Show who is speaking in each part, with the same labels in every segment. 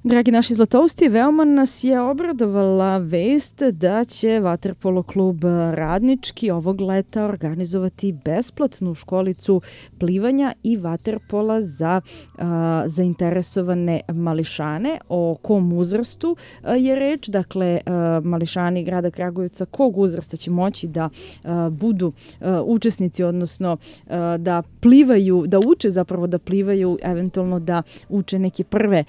Speaker 1: Dragi naši zlatousti, veoma nas je obradovala vest da će vaterpolo klub Radnički ovog leta organizovati besplatnu školicu plivanja i vaterpola za zainteresovane mališane. O kom uzrastu je reč? Dakle, mališani grada Kragujevca kog uzrasta će moći da budu učesnici, odnosno da plivaju, da uče zapravo da plivaju, eventualno da uče neke prve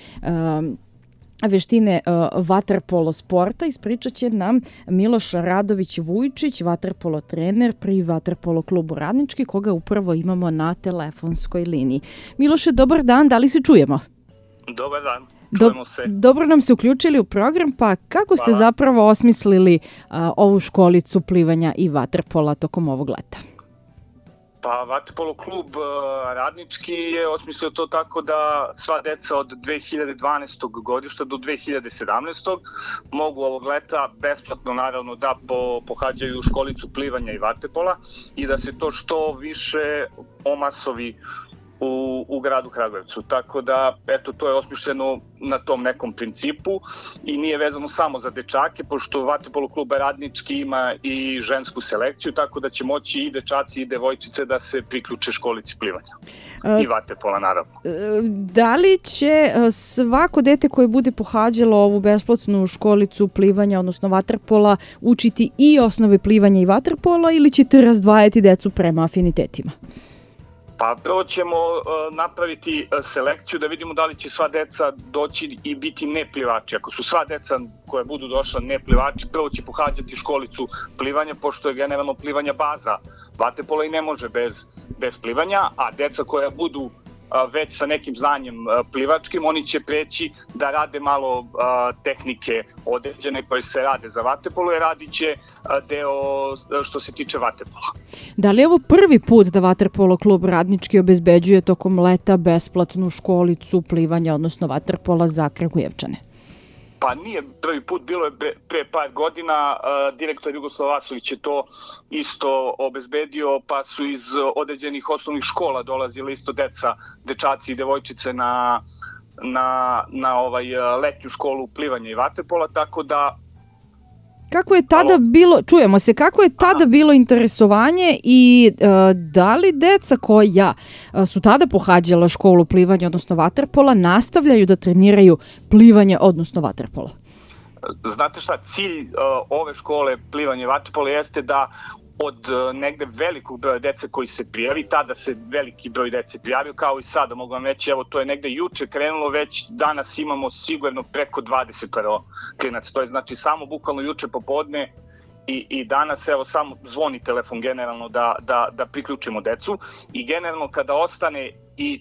Speaker 1: veštine vaterpolo sporta. Ispričat će nam Miloš Radović-Vujčić, vaterpolo trener pri vaterpolo klubu Radnički, koga upravo imamo na telefonskoj liniji. Miloše, dobar dan, da li se čujemo?
Speaker 2: Dobar dan, čujemo se.
Speaker 1: Dobro nam se uključili u program, pa kako ste zapravo osmislili ovu školicu plivanja i vaterpola tokom ovog leta?
Speaker 2: Pa vaterpolo klub Radnički je osmislio to tako da sva deca od 2012. godišta do 2017. mogu ovog leta besplatno naravno da pohađaju školicu plivanja i vaterpola i da se to što više omasovi u gradu Kragujevcu. Tako da, eto, to je osmišljeno na tom nekom principu i nije vezano samo za dečake, pošto vaterpolo klub Radnički ima i žensku selekciju, tako da će moći i dečaci i devojčice da se priključe školici plivanja. I vaterpola, naravno.
Speaker 1: Da li će svako dete koje bude pohađalo ovu besplatnu školicu plivanja, odnosno vaterpola, učiti i osnove plivanja i vaterpola ili ćete razdvajati decu prema afinitetima?
Speaker 2: Pa prvo ćemo napraviti selekciju da vidimo da li će sva deca doći i biti neplivači. Ako su sva deca koja budu došla neplivači, prvo će pohađati školicu plivanja, pošto je generalno plivanja baza vaterpola i ne može bez plivanja, a deca koja budu već sa nekim znanjem plivačkim, oni će preći da rade malo tehnike određene koje se rade za vaterpolo i radit će deo što se tiče vaterpola.
Speaker 1: Da li je ovo prvi put da vaterpolo klub Radnički obezbeđuje tokom leta besplatnu školicu plivanja, odnosno vaterpola za Kragujevčane?
Speaker 2: Pa nije prvi put, bilo je pre par godina, direktor Jugoslav Vasović je to isto obezbedio, pa su iz određenih osnovnih škola dolazile isto deca, dečaci i devojčice na letnju školu plivanja i vaterpola, tako da...
Speaker 1: Kako je tada bilo, čujemo se, kako je tada bilo interesovanje i da li deca koja su tada pohađala školu plivanja, odnosno vaterpola, nastavljaju da treniraju plivanje, odnosno vaterpola?
Speaker 2: Znate šta, cilj ove škole plivanja i vaterpola jeste da od negde velikog broja dece koji se prijavi, tada se veliki broj dece prijavio, kao i sada, mogu vam reći, evo to je negde juče krenulo, već danas imamo sigurno preko 20 klinaca, to je znači samo bukvalno juče popodne i danas, evo samo zvoni telefon generalno da priključimo decu i generalno kada ostane i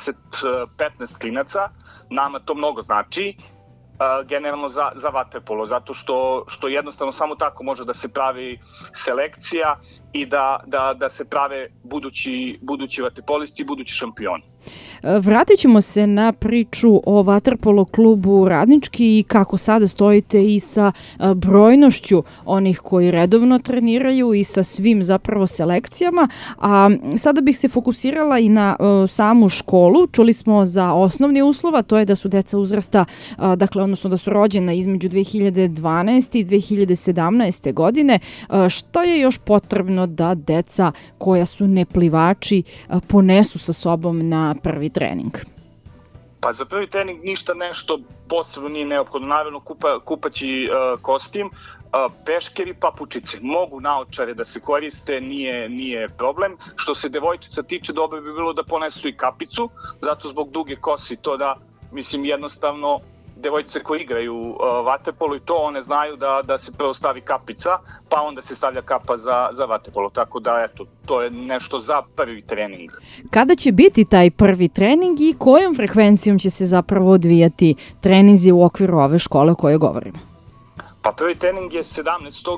Speaker 2: 10-15 klinaca, nama to mnogo znači, generalno za vaterpolo, zato što jednostavno samo tako može da se pravi selekcija i da se prave budući vaterpolisti i budući šampioni.
Speaker 1: Vratit ćemo se na priču o vaterpolo klubu Radnički i kako sada stojite i sa brojnošću onih koji redovno treniraju i sa svim zapravo selekcijama, a sada bih se fokusirala i na samu školu. Čuli smo za osnovni uslov, a to je da su deca uzrasta, dakle, odnosno da su rođena između 2012. i 2017. godine. Šta je još potrebno da deca koja su neplivači ponesu sa sobom na prvi trening?
Speaker 2: Pa za prvi trening ništa nešto posebno nije neophodno. Naravno kupaći kostim, peškeri, papučice. Mogu naočare da se koriste, nije problem. Što se devojčica tiče, dobro bi bilo da ponesu i kapicu, zato zbog duge kosi to da, mislim, jednostavno devojčice koje igraju vaterpolo i to one znaju da se prvo stavi kapica, pa onda se stavlja kapa za vaterpolo. Tako da, eto, to je nešto za prvi trening.
Speaker 1: Kada će biti taj prvi trening i kojom frekvencijom će se zapravo odvijati treninzi u okviru ove škole o kojoj govorimo?
Speaker 2: Pa prvi trening je 17.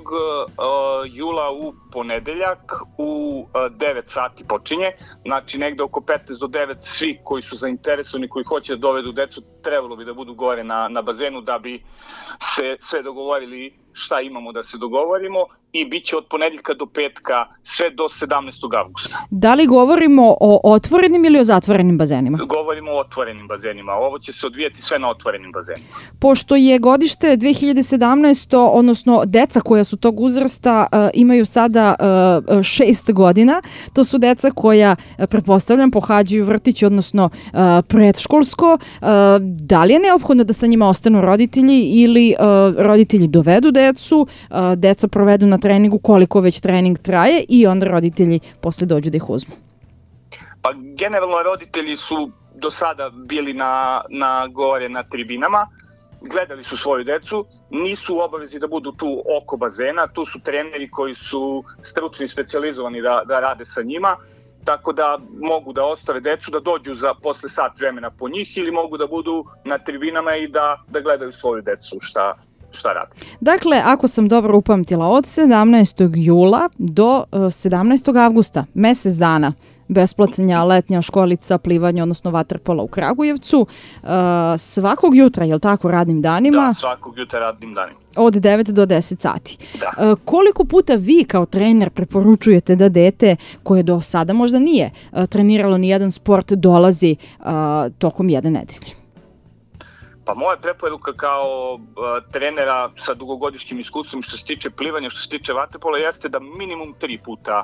Speaker 2: jula u ponedeljak u 9 sati počinje, znači negde oko 15 do 9 svi koji su zainteresovani, koji hoće da dovedu decu, trebalo bi da budu gore na bazenu da bi se sve dogovorili šta imamo da se dogovorimo i bit će od ponedeljka do petka sve do 17. avgusta.
Speaker 1: Da li govorimo o otvorenim ili o zatvorenim bazenima?
Speaker 2: Govorimo o otvorenim bazenima. Ovo će se odvijati sve na otvorenim bazenima.
Speaker 1: Pošto je godište 2017, odnosno deca koja su tog uzrasta imaju sada 6 godina, to su deca koja, pretpostavljam, pohađaju vrtić, odnosno predškolsko. Da li je neophodno da sa njima ostanu roditelji ili roditelji dovedu decu, deca provedu na treningu koliko već trening traje i onda roditelji posle dođu da ih uzmu?
Speaker 2: Pa generalno roditelji su do sada bili na tribinama, gledali su svoju decu, nisu u obavezi da budu tu oko bazena, tu su treneri koji su stručni i specijalizovani da rade sa njima, tako da mogu da ostave decu, da dođu posle sat vremena po njih ili mogu da budu na tribinama i da gledaju svoju decu šta radi.
Speaker 1: Dakle, ako sam dobro upamtila, od 17. jula do 17. avgusta, mesec dana, besplatna letnja školica plivanja, odnosno vaterpola u Kragujevcu, svakog jutra, je li tako, radnim danima?
Speaker 2: Da, svakog jutra radnim danima.
Speaker 1: Od 9 do 10 sati.
Speaker 2: Da.
Speaker 1: Koliko puta vi kao trener preporučujete da dete koje do sada možda nije treniralo ni jedan sport dolazi tokom jedne nedelje?
Speaker 2: Pa moja preporuka kao trenera sa dugogodišnjim iskustvom što se tiče plivanja, što se tiče vaterpola, jeste da minimum 3 puta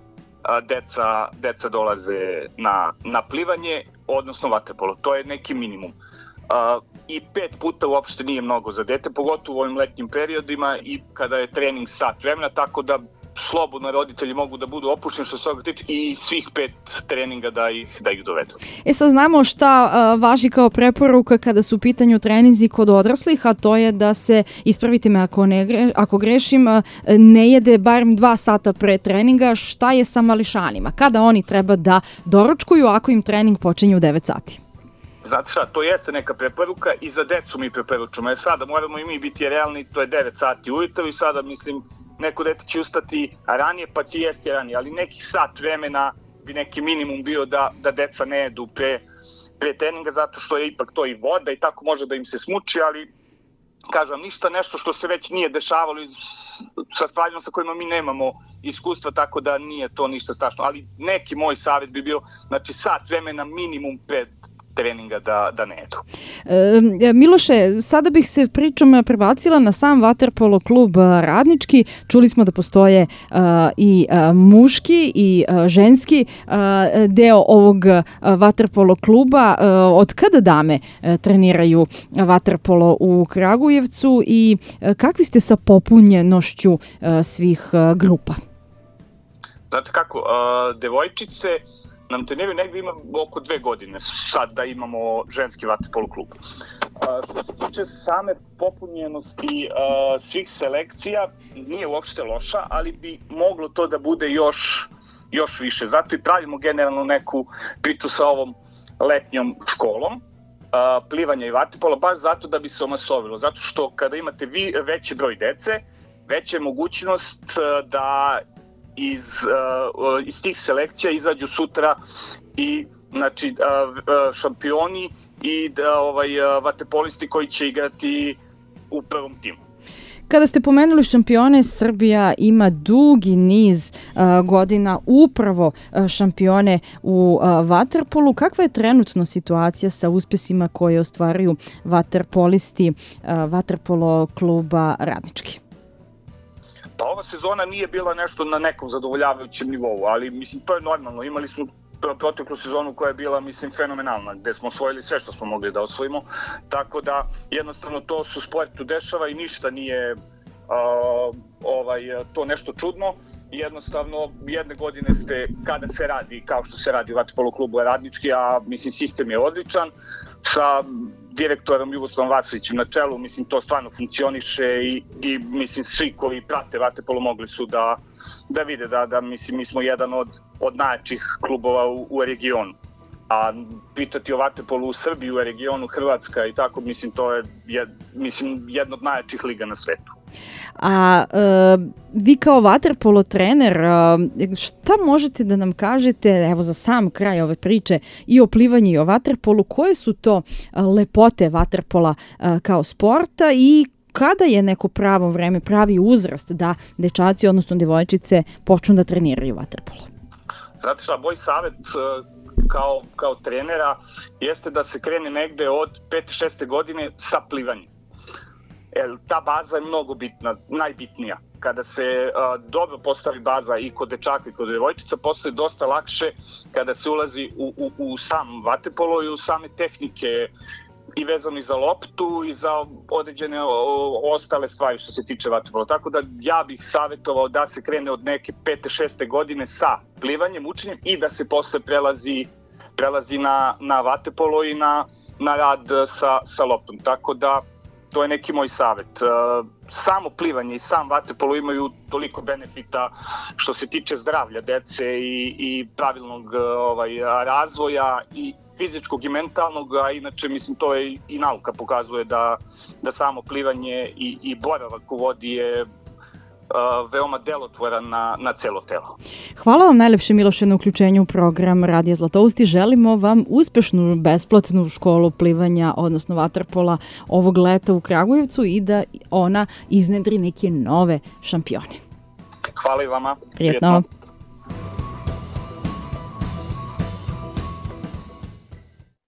Speaker 2: deca dolaze na plivanje, odnosno vaterpolo. To je neki minimum. I 5 puta uopšte nije mnogo za dete, pogotovo u ovim letnjim periodima i kada je trening sat vremena, tako da slobodno roditelji mogu da budu opušteni što se toga tiče i svih 5 treninga da ih dovedu.
Speaker 1: Sad znamo šta važi kao preporuka kada su u pitanju treninzi kod odraslih, a to je da se, ispravite me ako grešim, ne jede barem 2 sata pre treninga. Šta je sa mališanima? Kada oni treba da doručkuju ako im trening počinje u 9 sati?
Speaker 2: Znate šta, to jeste neka preporuka i za decu mi preporučujemo. Sada moramo i mi biti realni, to je 9 sati ujutro i sada mislim neko dete će ustati ranije pa će jesti ranije, ali neki sat vremena bi neki minimum bio da deca ne jedu pre treninga zato što je ipak to i voda i tako može da im se smuči, ali kažem nešto što se već nije dešavalo sa stvarima sa kojima mi nemamo iskustva, tako da nije to ništa strašno, ali neki moj savjet bi bio, znači sat vremena minimum pred treninga da ne jedu.
Speaker 1: Miloše, sada bih se pričom prebacila na sam vaterpolo klub Radnički. Čuli smo da postoje i muški i ženski deo ovog vaterpolo kluba. Od kada dame treniraju vaterpolo u Kragujevcu i kakvi ste sa popunjenošću svih grupa?
Speaker 2: Znate kako, devojčice nam treniraju negdje ima oko 2 godine sad da imamo ženski vaterpolo klub. Što se tiče same popunjenosti svih selekcija, nije uopšte loša, ali bi moglo to da bude još više. Zato i pravimo generalno neku priču sa ovom letnjom školom plivanja i vaterpola, baš zato da bi se omasovilo. Zato što kada imate veći broj dece, veća je mogućnost da iz tih selekcija izađu sutra i znači šampioni i vaterpolisti koji će igrati u prvom timu.
Speaker 1: Kada ste pomenuli šampione, Srbija ima dugi niz godina upravo šampione u vaterpolu. Kakva je trenutno situacija sa uspesima koje ostvaruju vaterpolisti vaterpolo kluba Radnički?
Speaker 2: Pa ova sezona nije bila nešto na nekom zadovoljavajućem nivou, ali mislim to je normalno. Imali smo proteklu sezonu koja je bila mislim fenomenalna, gde smo osvojili sve što smo mogli da osvojimo, tako da jednostavno to se u sportu dešava i ništa nije to nešto čudno. Jednostavno jedne godine ste, kada se radi kao što se radi u vaterpolo klubu Radnički, a mislim sistem je odličan, sa direktorom Jugoslavom Vasilićem na čelu, mislim to stvarno funkcioniše i mislim svi koji prate vaterpolo mogli su da vide da mislim mi smo jedan od najjačih klubova u regionu. A pitati o vaterpolu u Srbiji, u regionu, Hrvatska i tako, mislim to je jedna od najjačih liga na svetu.
Speaker 1: A vi kao vaterpolo trener, šta možete da nam kažete, evo za sam kraj ove priče, i o plivanju i o vaterpolu, koje su to lepote vaterpola kao sporta i kada je neko pravo vreme, pravi uzrast da dečaci, odnosno devojčice, počnu da treniraju vaterpolo?
Speaker 2: Znate šta, moj savjet kao trenera jeste da se krene negde od 5-6. godine sa plivanjem. Jer ta baza je mnogo bitna, najbitnija. Kada se dobro postavi baza i kod dečaka i kod devojčica, postaje dosta lakše kada se ulazi u sam vaterpolo i u same tehnike i vezano i za loptu i za određene ostale stvari što se tiče vaterpola. Tako da ja bih savjetovao da se krene od neke 5-6. godine sa plivanjem, učenjem i da se posle prelazi na vaterpolo i na rad sa loptom. Tako da to je neki moj savjet. Samo plivanje i sam vaterpolo imaju toliko benefita što se tiče zdravlja dece i pravilnog razvoja i fizičkog i mentalnog, a inače mislim to je i nauka pokazuje da samo plivanje i boravak u vodi je veoma delotvoran na celo telo.
Speaker 1: Hvala vam najlepše, Miloše, na uključenju u program Radija Zlatousti. Želimo vam uspešnu besplatnu školu plivanja, odnosno vaterpola ovog leta u Kragujevcu i da ona iznedri neke nove šampione.
Speaker 2: Hvala i vama.
Speaker 1: Prijetno.